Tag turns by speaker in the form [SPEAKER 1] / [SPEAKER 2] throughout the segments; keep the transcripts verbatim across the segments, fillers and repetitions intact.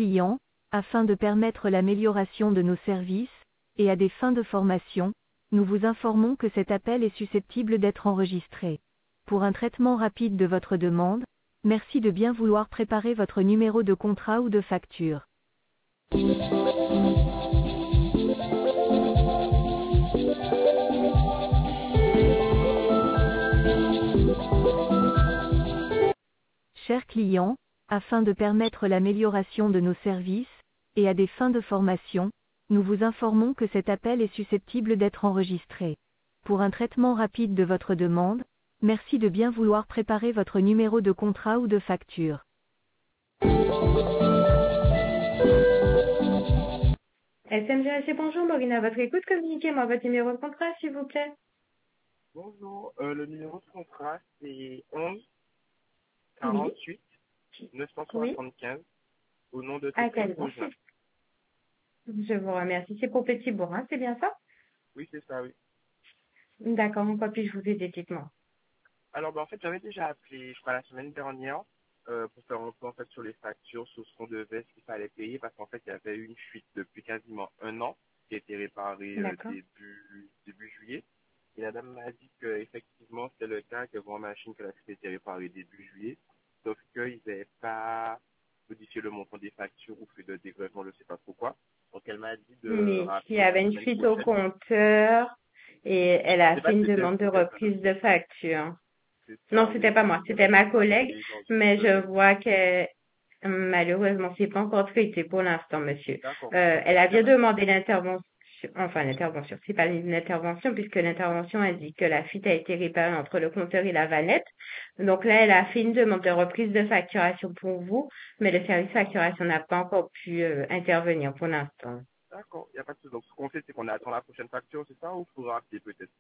[SPEAKER 1] client, afin de permettre l'amélioration de nos services, et à des fins de formation, nous vous informons que cet appel est susceptible d'être enregistré. Pour un traitement rapide de votre demande, merci de bien vouloir préparer votre numéro de contrat ou de facture. Chers clients, afin de permettre l'amélioration de nos services, et à des fins de formation, nous vous informons que cet appel est susceptible d'être enregistré. Pour un traitement rapide de votre demande, merci de bien vouloir préparer votre numéro de contrat ou de facture.
[SPEAKER 2] S M G H C, bonjour, Maureen, à votre écoute, communiquez-moi votre numéro de contrat, s'il vous plaît.
[SPEAKER 3] Bonjour, euh, le numéro de contrat c'est onze
[SPEAKER 2] Oui.
[SPEAKER 3] quarante-huit neuf cent
[SPEAKER 2] Oui.
[SPEAKER 3] soixante-quinze au nom de
[SPEAKER 2] À
[SPEAKER 3] T P
[SPEAKER 2] quel nom?
[SPEAKER 3] Projet.
[SPEAKER 2] Je vous remercie. C'est pour Petit Bourrin, c'est bien ça?
[SPEAKER 3] Oui, c'est ça, oui.
[SPEAKER 2] D'accord, mon quoi puis-je vous aider, dites-moi.
[SPEAKER 3] Alors, ben, en fait, j'avais déjà appelé, je crois, la semaine dernière euh, pour faire un point en fait, sur les factures, sur ce qu'on devait, ce qu'il fallait payer, parce qu'en fait, il y avait eu une fuite depuis quasiment un an qui a été réparée euh,
[SPEAKER 2] D'accord.
[SPEAKER 3] début, début juillet. Et la dame m'a dit qu'effectivement, c'était le cas, que vos machines, que la fuite a été réparée début juillet, sauf qu'ils n'avaient pas modifié le montant des factures ou fait de dégrèvement, je ne sais pas trop quoi. Donc, elle m'a dit de
[SPEAKER 2] Mais il y
[SPEAKER 3] rappeler
[SPEAKER 2] avait
[SPEAKER 3] la
[SPEAKER 2] une
[SPEAKER 3] semaine
[SPEAKER 2] fuite au
[SPEAKER 3] prochaine.
[SPEAKER 2] compteur et elle
[SPEAKER 3] Je
[SPEAKER 2] a
[SPEAKER 3] sais
[SPEAKER 2] fait
[SPEAKER 3] pas si
[SPEAKER 2] une
[SPEAKER 3] c'était
[SPEAKER 2] demande
[SPEAKER 3] vous,
[SPEAKER 2] de
[SPEAKER 3] c'est ça.
[SPEAKER 2] reprise de facture.
[SPEAKER 3] C'est
[SPEAKER 2] Non,
[SPEAKER 3] ça,
[SPEAKER 2] c'était
[SPEAKER 3] oui.
[SPEAKER 2] pas moi,
[SPEAKER 3] Elle
[SPEAKER 2] c'était
[SPEAKER 3] m'a dit
[SPEAKER 2] ma
[SPEAKER 3] de
[SPEAKER 2] collègue,
[SPEAKER 3] rappeler aujourd'hui.
[SPEAKER 2] mais je
[SPEAKER 3] Euh,
[SPEAKER 2] vois que malheureusement, c'est pas encore traité pour l'instant, monsieur.
[SPEAKER 3] D'accord.
[SPEAKER 2] Euh, elle a
[SPEAKER 3] Il n'y a
[SPEAKER 2] bien
[SPEAKER 3] pas de
[SPEAKER 2] demandé l'intervention, enfin l'intervention, c'est pas une intervention puisque l'intervention indique que la fuite a été réparée entre le compteur et la vanette. Donc là, elle a fait une demande de reprise de facturation pour vous, mais le service facturation n'a pas encore pu euh, intervenir pour l'instant.
[SPEAKER 3] D'accord, il n'y a pas de souci. Donc, ce qu'on fait, c'est qu'on attend la prochaine facture, c'est ça, ou il faudra rappeler peut-être?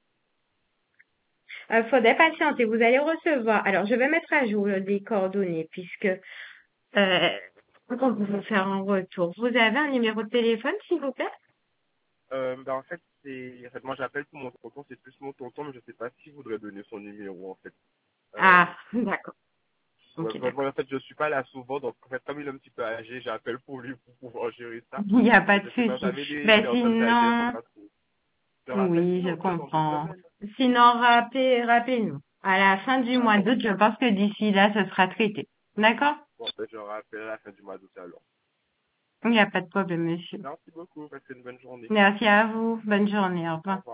[SPEAKER 2] Euh, faudrait patienter, vous allez recevoir. Alors, je vais mettre à jour les coordonnées puisque euh, on peut vous faire un retour. Vous avez un numéro de téléphone, s'il vous plaît?
[SPEAKER 3] Euh, ben, en fait, c'est, en fait, moi, j'appelle pour mon tonton, c'est plus mon tonton, mais je ne sais pas s'il voudrait donner son numéro, en fait. Euh,
[SPEAKER 2] Ah, d'accord.
[SPEAKER 3] ouais,
[SPEAKER 2] Ok,
[SPEAKER 3] vraiment,
[SPEAKER 2] d'accord.
[SPEAKER 3] en fait, je suis pas là souvent, donc, en fait, comme il est un petit peu âgé, j'appelle pour lui pour pouvoir gérer ça.
[SPEAKER 2] Il n'y a pas
[SPEAKER 3] Mais
[SPEAKER 2] de
[SPEAKER 3] je sais pas, vous
[SPEAKER 2] souci.
[SPEAKER 3] savez, les
[SPEAKER 2] Ben
[SPEAKER 3] personnes âgées, elles sont
[SPEAKER 2] sinon,
[SPEAKER 3] pas trop. Je rappelle
[SPEAKER 2] oui, je
[SPEAKER 3] sinon, peut-être en deux
[SPEAKER 2] comprends.
[SPEAKER 3] semaines.
[SPEAKER 2] Sinon, rappelez, rappelez-nous. À la fin du mois
[SPEAKER 3] D'accord.
[SPEAKER 2] d'août, je pense que d'ici là, ce sera traité. D'accord?
[SPEAKER 3] Bon, ben, je rappelle à la fin du mois d'août alors.
[SPEAKER 2] Il n'y a pas de problème, monsieur.
[SPEAKER 3] Merci beaucoup, passez une bonne journée.
[SPEAKER 2] Merci à vous. Bonne journée. Au
[SPEAKER 3] Au
[SPEAKER 2] revoir.
[SPEAKER 3] revoir.